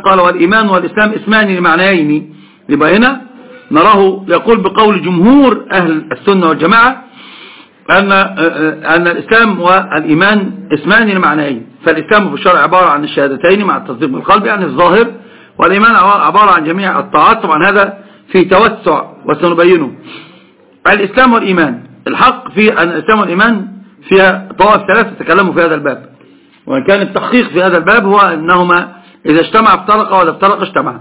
قال والإيمان والإسلام اسمان لمعنيين. يبقى هنا نراه يقول بقول جمهور أهل السنة والجماعة أن الإسلام والإيمان اسمان لمعنيين. فالإسلام في الشرع عبارة عن الشهادتين مع التصديق بالقلب يعني الظاهر، والإيمان عبارة عن جميع الطاعات. طبعا هذا في توسع وسنبينه. الإسلام والإيمان الحق في أن الإسلام والإيمان فيها طوائف ثلاثة تكلموا في هذا الباب، وإن كان التحقيق في هذا الباب هو أنهما إذا اجتمع افترقا وإذا افترقا اجتمع.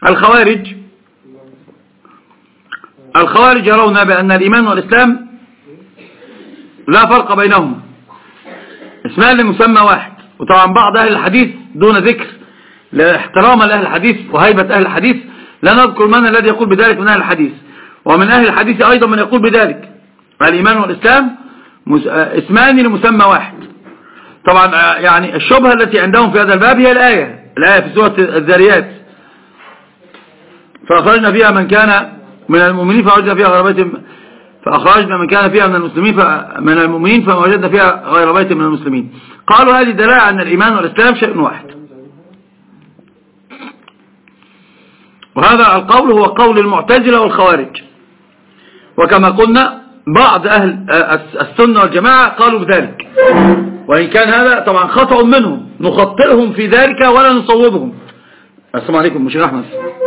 الخوارج يرون بأن الإيمان والإسلام لا فرق بينهما، اسمان لمسمى واحد. وطبعا بعض أهل الحديث دون ذكر لاحترام لأهل الحديث وهيبة أهل الحديث لا نذكر من الذي يقول بذلك من أهل الحديث، ومن أهل الحديث أيضا من يقول بذلك. الإيمان والإسلام اسمان لمسمى واحد. طبعا يعني الشبهة التي عندهم في هذا الباب هي الآية في سورة الذاريات فأخرجنا فيها من كان من المؤمنين فوجدنا فيها غير بيت، فأخرجنا من كان فيها من المسلمين من المؤمنين فما وجدنا فيها غير بيت من المسلمين. قالوا هذه دلالة أن الإيمان والإسلام شيء واحد. وهذا القول هو قول المعتزلة والخوارج، وكما قلنا بعض أهل السنة والجماعة قالوا بذلك، وإن كان هذا طبعا خطأ منهم نخطئهم في ذلك ولا نصوبهم. السلام عليكم مشير أحمد.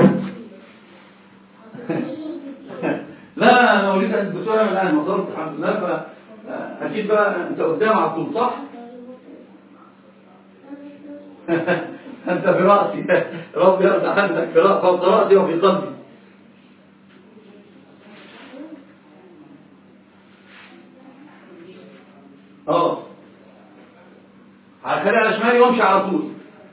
لا أنا أريد أن الدكتور من الآن مصرت الحمد لله، فأكيد بقى أنت قدام على طول صح؟ أنت في رأسي ربي يرضى عنك فوق رأسي وفي قلبي. هخلي على شمالي وامشي على طول.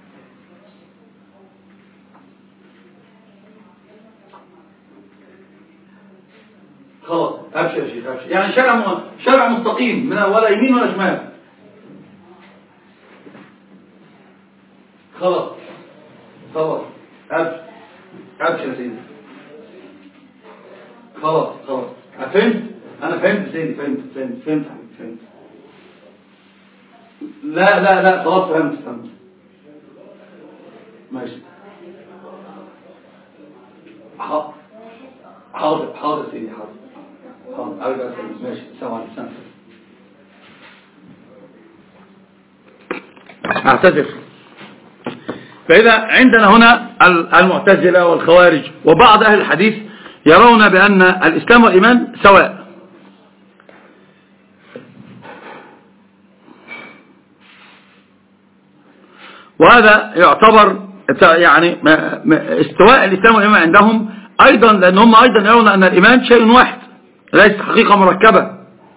خلاص ابشر يا شيخ ابشر، يعني شارع مستقيم من ولا يمين ولا شمال. خلاص ابشر يا سيدي. خلاص فهمت، انا فهمت سيدي، فهمت. لا خلاص فهمت ماشي. حاضر سيدي حاضر ارجع سيدي ماشي. السلام عليكم. اعتذر. فإذا عندنا هنا المعتزلة والخوارج وبعض أهل الحديث يرون بأن الإسلام والإيمان سواء. وهذا يعتبر يعني استواء الإسلام والإيمان عندهم أيضا، لأن هم أيضا يرون أن الإيمان شيء واحد ليس حقيقة مركبة.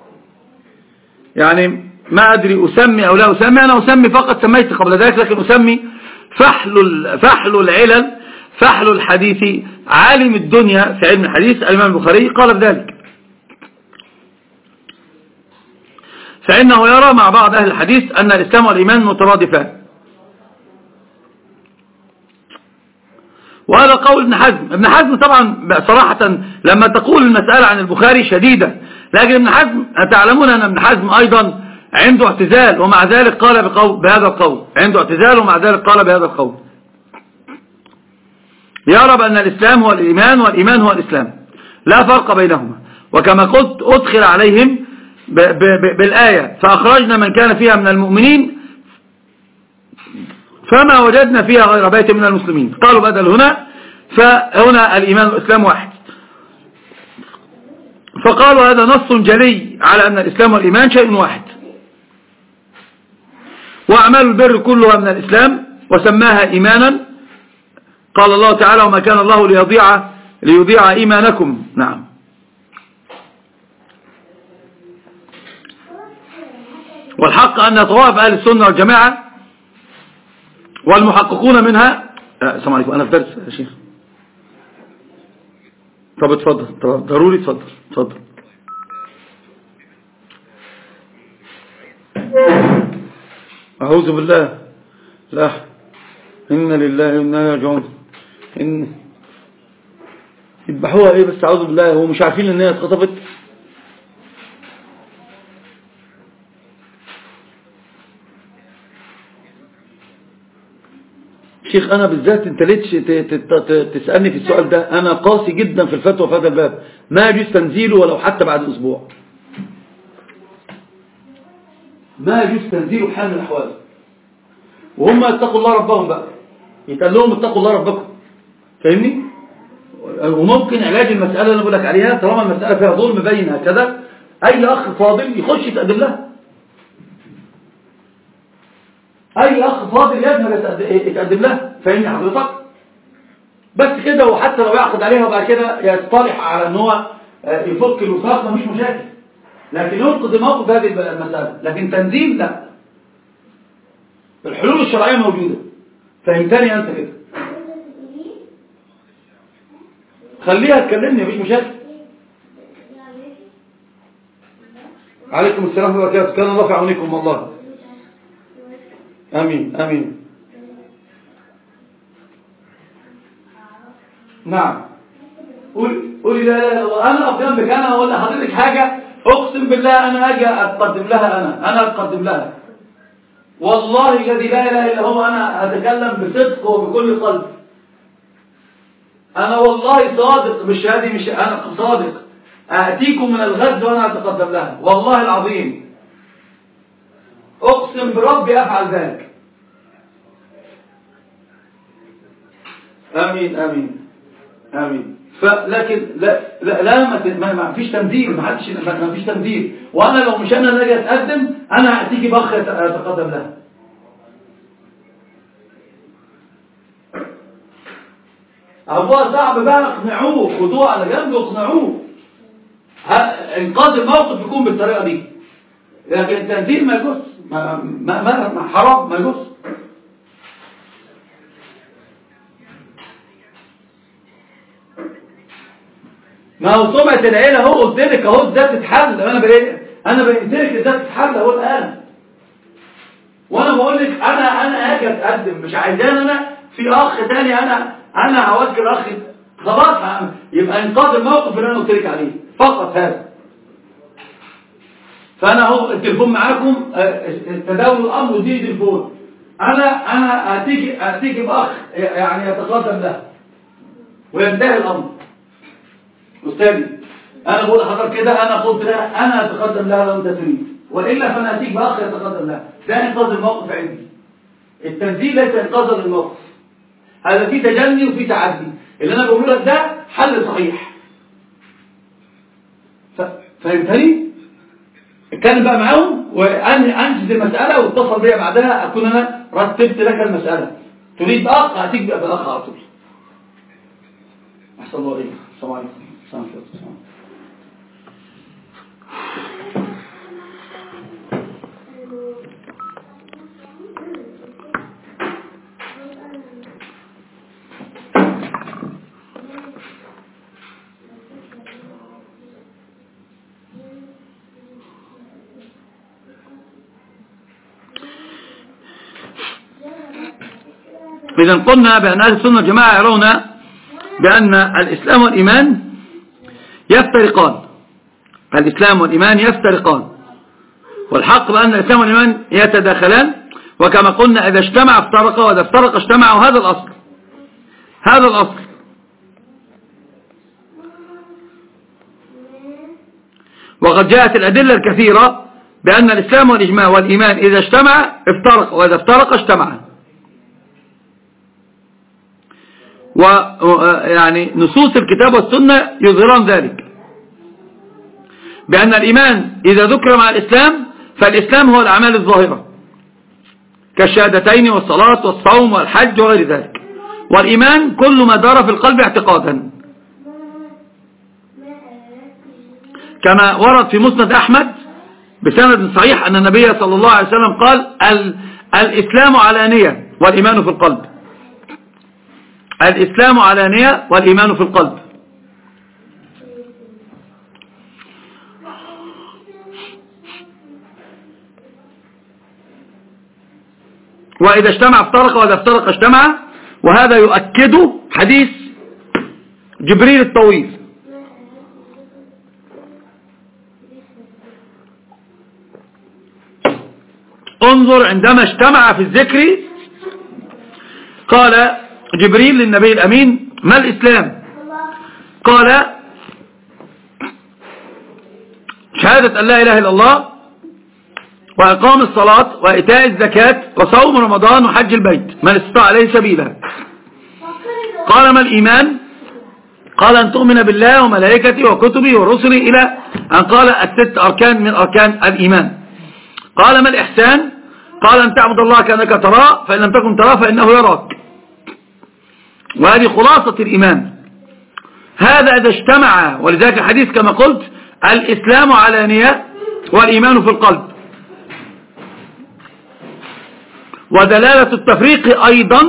يعني ما أدري أسمي أو لا أسمي، أنا أسمي فقط، سميت قبل ذلك، لكن أسمي فحل العلل فحل الحديث عالم الدنيا في علم الحديث الإمام البخاري قال بذلك. فإنه يرى مع بعض أهل الحديث أن الإسلام والإيمان مترادفان. وهذا قول ابن حزم طبعا صراحة لما تقول المسألة عن البخاري شديدة، لكن ابن حزم تعلمون أن ابن حزم أيضا عنده اعتزال ومع ذلك قال بهذا القول، عنده اعتزال ومع ذلك قال بهذا القول. يرى بأن الإسلام هو الإيمان والإيمان هو الإسلام لا فرق بينهما. وكما قلت أدخل عليهم بالآية فأخرجنا من كان فيها من المؤمنين فما وجدنا فيها غير بيت من المسلمين. قالوا بدل هنا، فهنا الإيمان والإسلام واحد، فقالوا هذا نص جلي على أن الإسلام والإيمان شيء واحد. وأعمال البر كلها من الإسلام وسماها إيمانا. قال الله تعالى وما كان الله ليضيع إيمانكم. نعم. والحق أن طوائف أهل السنة والجماعة والمحققون منها. السلام عليكم، أنا في درس يا شيخ. طب اتفضل، ضروري اتفضل. أعوذ بالله، لا إن لله وإنا إليه راجعون. يذبحوها ايه بس؟ أعوذ بالله، هو مش عارفين ان هي اتخطفت؟ شيخ أنا بالذات أنت ليش تسألني في السؤال ده؟ أنا قاسي جدا في الفتوى في هذا الباب، ما يجوز تنزيله ولو حتى بعد أسبوع، ما يجوز تنزيله بحال من الأحوال. وهم يتقوا الله ربهم بقى، يتقال لهم اتقوا الله ربكم، فاهمني؟ وممكن علاج المسألة اللي أنا بقول لك عليها، طالما المسألة فيها ظلم بين هكذا، أي أخ فاضل يخش يتقدم لها، أي أخ فاضل يذهب يتقدم لها، فاهمني حضرتك؟ بس كده، وحتى لو يعقد عليها وبعد كده يصطلح على ان هو يفك الوثاق مش مشاكل، لكن ينقذ الموقف هذه المسألة. لكن تنزيل لا، الحلول الشرعية موجودة، فهمتني أنت كده؟ خليها تكلمني مفيش مشاكل. عليكم السلام ورحمة الله وبركاته، كان الله في عونكم والله. امين امين. نعم قولي لا لا لا، انا اقف جنبك، انا اقول لحضرتك حاجه اقسم بالله انا اجي اتقدم لها، انا اتقدم لها والله الذي لا اله الا هو، انا اتكلم بصدق وبكل قلب، انا والله صادق، مش هذه، مش انا صادق، اتيكم من الغد وانا اتقدم لها والله العظيم، اقسم بربي افعل ذلك. امين امين امين. فلكن لا لا, لا ما فيش تنذير، ما فيش تنذير، وانا لو مش انا اللي اجي اتقدم، انا هتيجي باخ اتقدم لها. ابوها صعب بقى، اقنعوه، خدوه على جنب واقنعوه، انقاذ الموقف يكون بالطريقه دي، لكن التنذير ما يجوز، ما حرام، ما يجوز. ما هو سمعة العيلة اهو، قلت لك اهو ازاي تتحل، انا بينت لك ازاي تتحل اهو الان، وانا بقول لك انا اجي اتقدم، مش عايزان انا في اخ تاني، انا هوجه الاخ، خلاص يبقى انقاذ الموقف اللي انا قلت لك عليه فقط هذا. فانا اهو التليفون معاكم، تداول الامر ودي تليفون، انا هتيجي باخ يعني يتقدم له وينتهي الامر. أستاذي أنا بقول لحضرتك كده، أنا قلت لها أنا أتقدم لها لو أنت تريد، وإلا فأنا أتيك بأخ يتقدم لها، ده إنقاذ الموقف عندي. التنزيل ليس إنقاذا للموقف، هذا فيه تجني وفيه تعدي، اللي أنا بقوله لك ده حل صحيح. فهمتني؟ اتكلم بقى معاهم وأنجز المسألة، واتصل بيا بعدها أكون أنا رتبت لك المسألة. تريد أخ هتيك بقى بالأخ على طول. أحسن الله عليكم. السلام عليكم. السلام عليكم. إذا قلنا بأن أهل السنة والجماعة يرون بأن الإسلام والإيمان يفترقان، الإسلام والإيمان يفترقان، والحق بأن الإسلام والإيمان يتداخلان، وكما قلنا إذا اجتمع افترقا وإذا افترق اجتمع، وهذا الأصل، هذا الأصل. وقد جاءت الأدلة الكثيرة بأن الإسلام والإيمان إذا اجتمع افترق وإذا افترق اجتمع، ويعني نصوص الكتاب والسنة يظهران ذلك، بأن الإيمان إذا ذكر مع الإسلام فالإسلام هو الأعمال الظاهرة كالشهادتين والصلاة والصوم والحج وغير ذلك، والإيمان كل ما دار في القلب اعتقادا، كما ورد في مسند أحمد بسند صحيح أن النبي صلى الله عليه وسلم قال الإسلام علانية والإيمان في القلب، الإسلام علانية والإيمان في القلب. وإذا اجتمع افترق وإذا افترق اجتمع، وهذا يؤكد حديث جبريل الطويل. انظر عندما اجتمع في الذكر قال جبريل للنبي الأمين: ما الإسلام؟ قال: شهادة أن لا إله إلا الله، وإقام الصلاة، وإيتاء الزكاة، وصوم رمضان، وحج البيت من استطاع عليه سبيلا. قال: ما الإيمان؟ قال: أن تؤمن بالله وملائكته وكتبه ورسله، إلى أن قال 6 أركان من أركان الإيمان. قال: ما الإحسان؟ قال: أن تعبد الله كأنك تراه، فإن لم تكن تراه فإنه يراك. وهذه خلاصة الإيمان. هذا إذا اجتمع، ولذلك الحديث كما قلت: الإسلام علانية والإيمان في القلب. ودلالة التفريق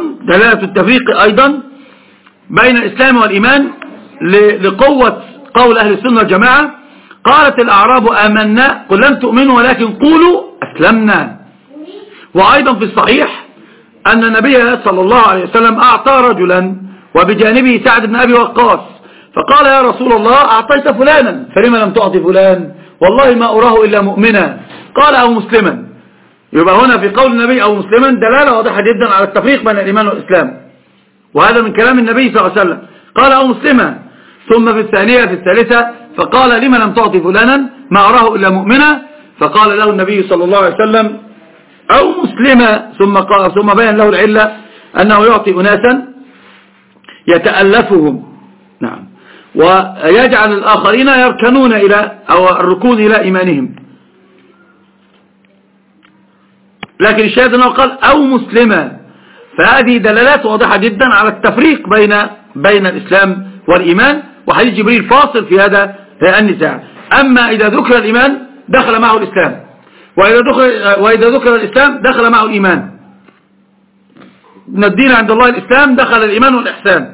أيضا بين الإسلام والإيمان لقوة قول أهل السنة والجماعة: قالت الأعراب آمنا قل لم تؤمنوا ولكن قولوا أسلمنا. وأيضا في الصحيح أن النبي صلى الله عليه وسلم أعطى رجلا وبجانبه سعد بن أبي وقاص، فقال: يا رسول الله، أعطيت فلانا فلما لم تعطي فلان؟ والله ما أراه إلا مؤمنا. قال: أو مسلما. يبقى هنا في قول النبي أو مسلما دلالة واضحة جدا على التفريق بين الإيمان والإسلام، وهذا من كلام النبي صلى الله عليه وسلم. قال: أو مسلما. ثم في الثانية في الثالثة فقال: لما لم تعطي فلانا؟ ما أراه إلا مؤمنا. فقال له النبي صلى الله عليه وسلم: أو مسلما. ثم بين له العلة أنه يعطي أناسا يتألفهم، نعم، ويجعل الآخرين يركنون إلى أو الركون إلى إيمانهم. لكن الشاهد أنه قال: أو مسلما. فهذه دلالات واضحة جدا على التفريق بين الإسلام والإيمان، وحديث جبريل فاصل في هذا النزاع. أما إذا ذكر الإيمان دخل معه الإسلام، وإذا ذكر الإسلام دخل معه الإيمان. إن الدين عند الله الإسلام، دخل الإيمان والإحسان.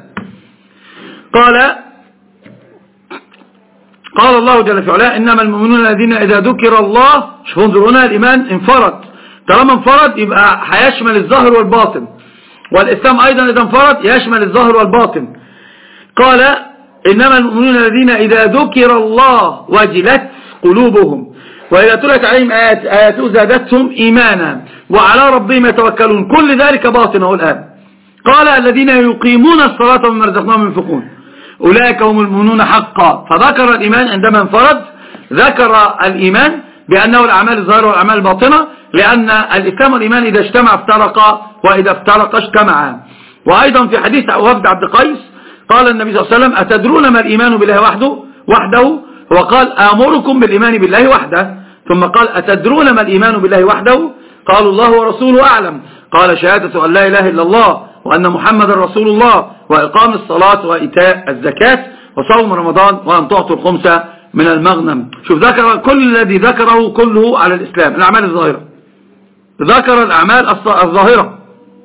قال الله جل في علاه: إنما المؤمنون الذين إذا ذكر الله، شوفوا انظروا هنا، الإيمان انفرد. طالما انفرد يبقى هيشمل الظاهر والباطن، والإسلام أيضا إذا انفرد يشمل الظاهر والباطن. قال: إنما المؤمنون الذين إذا ذكر الله وجلت قلوبهم وإذا تلت عليهم آياته زادتهم إيمانا وعلى ربهم يتوكلون. كل ذلك باطنه الآن. قال: الذين يقيمون الصلاة ومما رزقناهم ينفقون أولئك هم المؤمنون حقا. فذكر الإيمان عندما انفرد، ذكر الإيمان بأنه الأعمال الظاهرة والأعمال الباطنة، لأن الإسلام والإيمان إذا اجتمع افترقا، وإذا افترقا اجتمعا. وأيضا في حديث وفد عبد قيس قال النبي صلى الله عليه وسلم: أتدرون ما الإيمان بالله وحده؟ هو قال: آمركم بالإيمان بالله وحده. ثم قال: أتدرون ما الإيمان بالله وحده؟ قالوا: الله ورسوله أعلم. قال: شهادة أن لا إله إلا الله وأن محمد رسول الله، وإقام الصلاة، وإيتاء الزكاة، وصوم رمضان، وأن تعطوا الخمسة من المغنم. شوف، ذكر كل الذي ذكره كله على الإسلام، الأعمال الظاهرة. ذكر الأعمال الظاهرة.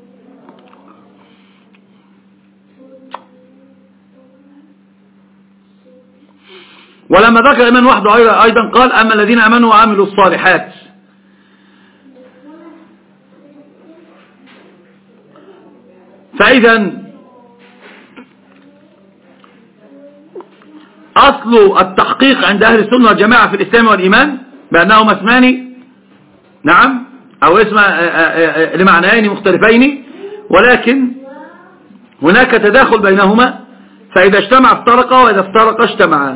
ولما ذكر الإيمان وحده أيضا قال: أما الذين آمنوا وعملوا الصالحات. فإذا أصل التحقيق عند أهل السنة والجماعة في الإسلام والإيمان بأنهما اسمان، نعم، أو اسم لمعنيين مختلفين، ولكن هناك تداخل بينهما، فإذا اجتمع افترقا، وإذا افترقا اجتمعا.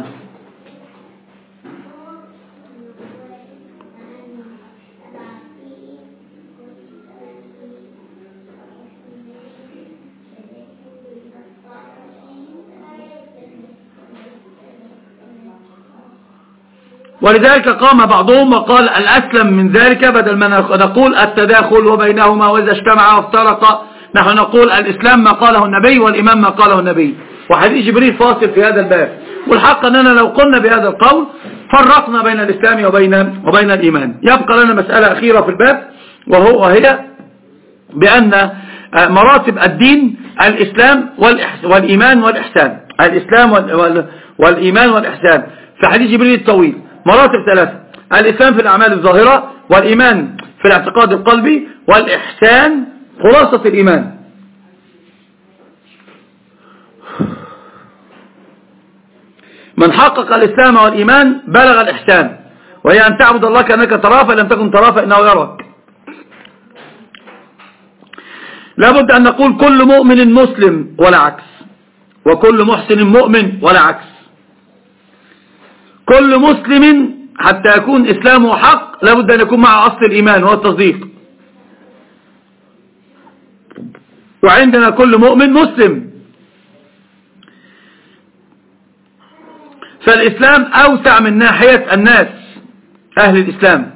ولذلك قام بعضهم وقال: الأسلم من ذلك، بدل ما نقول التداخل وبينهما وإذا اجتمع وافترق، نحن نقول الإسلام ما قاله النبي، والإيمان ما قاله النبي. وحديث جبريل فاصل في هذا الباب. والحق أننا لو قلنا بهذا القول فرقنا بين الإسلام وبين الإيمان. يبقى لنا مسألة أخيرة في الباب، وهي بأن مراتب الدين الإسلام والإيمان والإحسان. الإسلام والإيمان والإحسان في حديث جبريل الطويل مراتب 3: الإسلام في الأعمال الظاهرة، والإيمان في الاعتقاد القلبي، والإحسان خلاصة الإيمان. من حقق الإسلام والإيمان بلغ الإحسان، وهي أن تعبد الله كأنك تراه، فإن لم تكن تراه فإنه يراك. لابد أن نقول كل مؤمن مسلم ولا عكس، وكل محسن مؤمن ولا عكس. كل مسلم حتى يكون إسلامه حق لابد أن يكون مع أصل الإيمان وهو التصديق. وعندنا كل مؤمن مسلم. فالإسلام أوسع من ناحية الناس أهل الإسلام،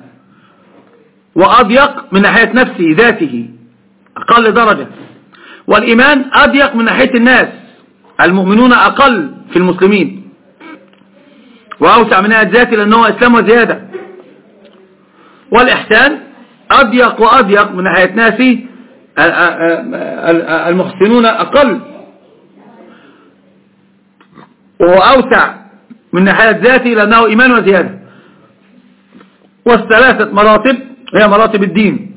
وأضيق من ناحية نفسه ذاته أقل درجة، والإيمان أضيق من ناحية الناس، المؤمنون أقل في المسلمين، وأوسع من ناحية ذاته لأنه إسلام وزيادة. والإحسان أضيق وأضيق من ناحية ناسي، المحسنون أقل، وهو أوسع من ناحية ذاته لأنه إيمان وزيادة. والثلاثة مراتب هي مراتب الدين،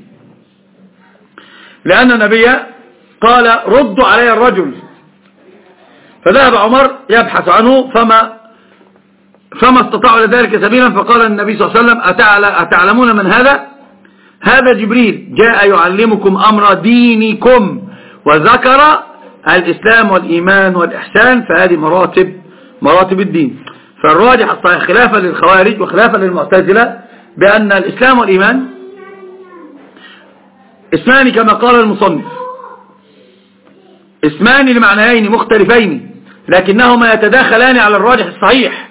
لأن النبي قال ردوا علي الرجل، فذهب عمر يبحث عنه فما استطاعوا لذلك سبيلا، فقال النبي صلى الله عليه وسلم أتعلمون من هذا؟ هذا جبريل جاء يعلمكم أمر دينكم، وذكر الإسلام والإيمان والإحسان، فهذه مراتب الدين. فالراجح الصحيح خلافا للخوارج وخلافا للمعتزلة بأن الإسلام والإيمان اسمان كما قال المصنف، اسمان لمعنيين مختلفين لكنهما يتداخلان على الراجح الصحيح،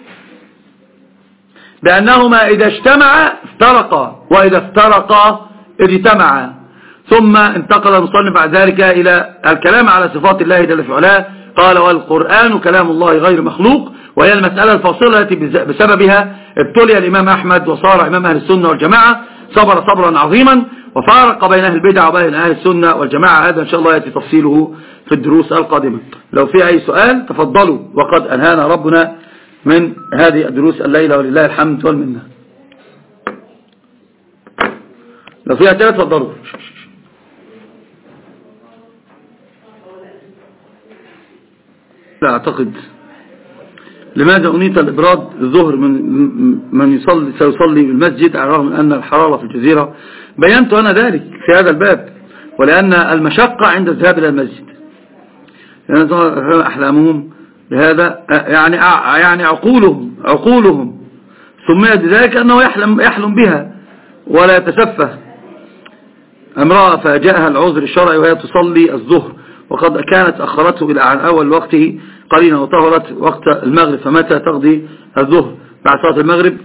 بأنهما إذا اجتمعا افترقا وإذا افترقا اجتمعا. ثم انتقل المصنف بعد ذلك إلى الكلام على صفات الله جل في علاه، قال والقرآن كلام الله غير مخلوق، وهي المسألة الفاصلة التي بسببها ابتلي الإمام أحمد وصار إمام أهل السنة والجماعة، صبر صبرا عظيما وفارق بين أهل البدع وبين أهل السنة والجماعة. هذا إن شاء الله يأتي تفصيله في الدروس القادمة. لو في أي سؤال تفضلوا، وقد أنهانا ربنا من هذه الدروس الليلة ولله الحمد والمنة. لو في أسئلة تفضلوا. لا أعتقد. لماذا أنيت الإبراد الظهر من سيصلي بالمسجد على الرغم من أن الحرارة في الجزيرة؟ بينت أنا ذلك في هذا الباب، ولأن المشقة عند الذهاب إلى المسجد، لأن أحلامهم بهذا يعني عقولهم سميت بذلك أنه يحلم بها ولا يتسفه. امرأة فجاءها العذر الشرعي وهي تصلي الظهر وقد كانت أخرته إلى عن أول وقته قليلا وطهرت وقت المغرب، فمتى تقضي الظهر؟ بعد صلاة المغرب،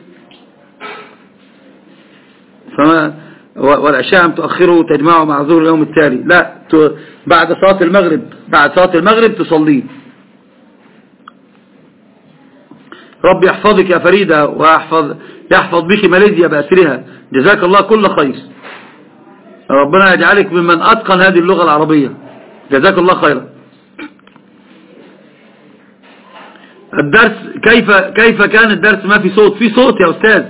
والعشاء تؤخره تجمعه مع الظهر اليوم التالي. لا، بعد صلاة المغرب تصليه. ربي يحفظك يا فريدة ويحفظ بك ماليزيا بأسرها، جزاك الله كل خير. ربنا يجعلك ممن أتقن هذه اللغة العربية، جزاك الله خيرا. الدرس كيف كان الدرس؟ ما في صوت؟ في صوت يا أستاذ.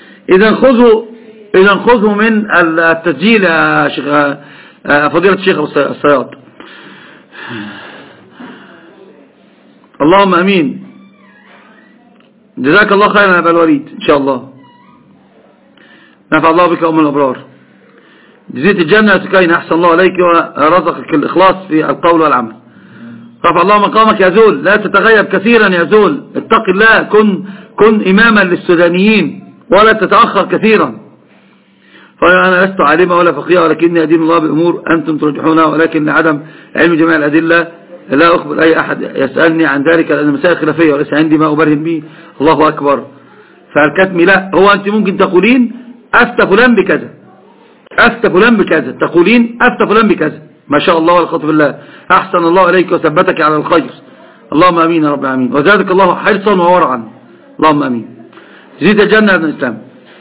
إذا خذوا من التسجيل يا شيخ فضيلة الشيخ الصياد. اللهم أمين. جزاك الله خيرا يا أبا الوليد، إن شاء الله نفع الله بك أم الأبرار. جزيت الجنة يا سكين، أحسن الله عليك ورزقك الإخلاص في القول والعمل. رفع الله مقامك يا زول، لا تتغيب كثيرا يا زول، اتق الله، كن إماما للسودانيين ولا تتأخر كثيرا. فأنا لست عالما ولا فقيها ولكني أدين الله بأمور أنتم ترجحونها، ولكن لعدم علم جميع الأدلة لا أخبر أي أحد يسألني عن ذلك لأن المسائل خلافية وليس عندي ما أبرهن به. الله أكبر. فالكتم لا، هو أنت ممكن تقولين أفتى فلان بكذا، أفتى فلان بكذا، تقولين أفتى فلان بكذا، ما شاء الله والخطب بالله، أحسن الله إليك وثبتك على الخير. اللهم أمين يا رب العالمين، وزادك الله حرصا وورعا، اللهم أمين. زيد الجنة يا ابن الإسلام.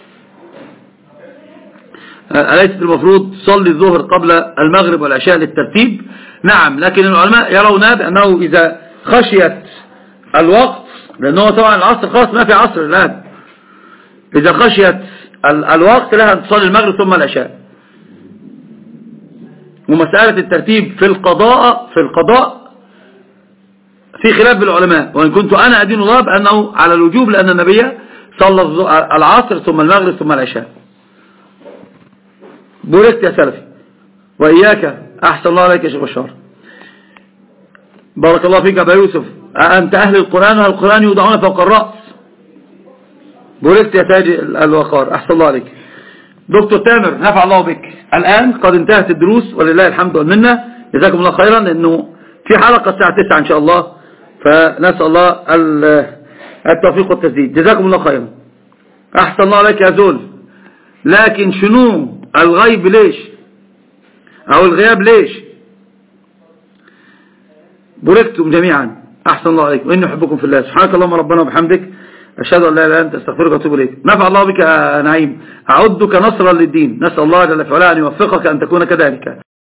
أليست المفروض تصلي الظهر قبل المغرب والعشاء للترتيب؟ نعم، لكن العلماء يرون بأنه إذا خشيت الوقت، لأنه طبعا العصر خلاص ما في عصر الآن، إذا خشيت الوقت لها أن تصلي المغرب ثم العشاء. ومسألة الترتيب في القضاء في خلاف بالعلماء، وإن كنت أنا أدين الله بأنه على الوجوب، لأن النبي صلى العصر ثم المغرب ثم العشاء. بوركت يا سلفي وإياك أحسن الله عليك يا شيخ بشار. بارك الله فيك أبا يوسف. أنت أهل القرآن والقرآن يوضعون فوق الرأس. بوركت يا تاج الوقار. أحسن الله عليك. دكتور تامر نفع الله بك. الآن قد انتهت الدروس ولله الحمد والمنة. جزاكم الله خيرا، لأنه في حلقة الساعة 9 إن شاء الله، فنسأل الله التوفيق والتسديد. جزاكم الله خيرا. أحسن الله عليك يا زول. لكن شنو الغيب ليش أو الغياب ليش؟ بوركتم جميعا. أحسن الله عليكم وإني أحبكم في الله. سبحانك اللهم ربنا وبحمدك أشهد أن لا إله إلا أنت أستغفرك وأتوب إليك. نفع الله بك يا نعيم. أعدك نصرا للدين. نسأل الله جل وعلا أن يوفقك أن تكون كذلك.